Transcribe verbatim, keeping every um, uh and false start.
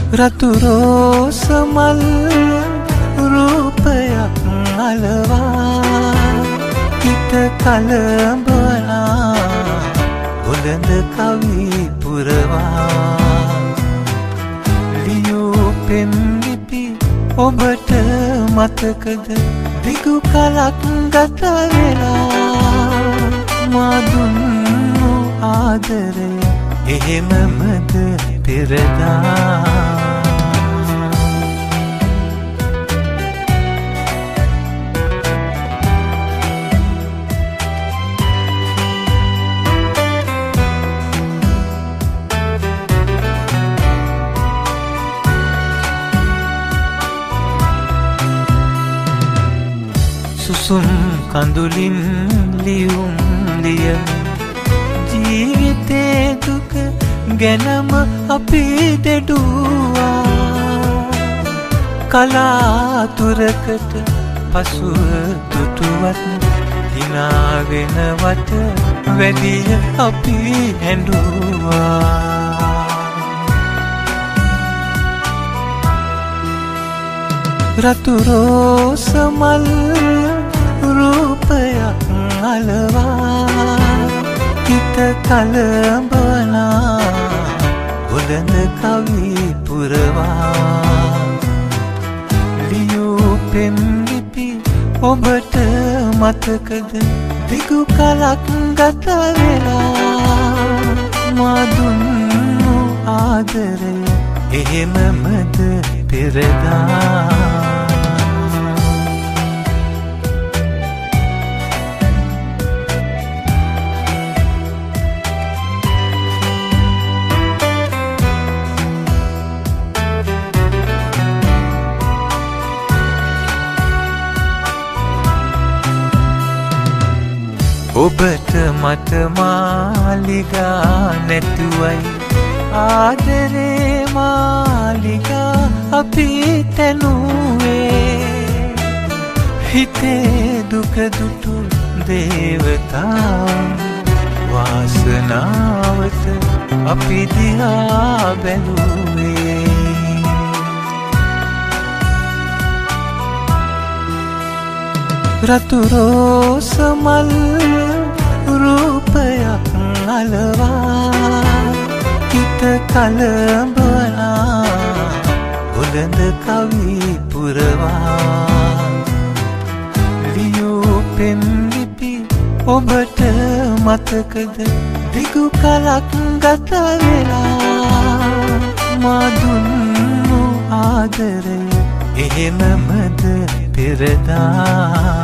රතු රෝස මල් රූපයක් අලවා හිත කලඹලා හොඳ කවි පුරවා ලියූ පෙම් ලිපි ඔබට මතකද දිගු කලක් ගත වෙලා මා දුන්නු ආදරය එහෙමමද පෙරදා සුසුම් කඳුලින් ලියුම් ලියමි ජීවිතේ දුක ගැනම අපි දෙඩුවා කලාතුරකට පසුව දුටුවත් හිනාවෙනවට වැඩිය අපි හැඬුවා රතු රෝස මල් රූපයක් අලවා හිත කලඹලා හොඳ කවි පුරවා ලියූ පෙම් ලිපි ඔබට මතකද දිගු කලක් ගත වෙලා මා දුන්නු ආදරය එහෙමමද පෙරදා ඔබට මට මාලිගා නැතුවයි ආදරේ මාලිගා අපි තැනුවේ හිතේ දුක දුටු දේවතා වාසනාවට අපි දිහා බැලුවේ රතු රෝස මල් රූපයක් අලවා හිත කලඹලා හොඳ කවි පුරවා ලියූ පෙම් ලිපි ඔබට මතකද දිගු කලක් ගත වෙලා මා දුන්නු ආදරය එහෙමමද පෙරදා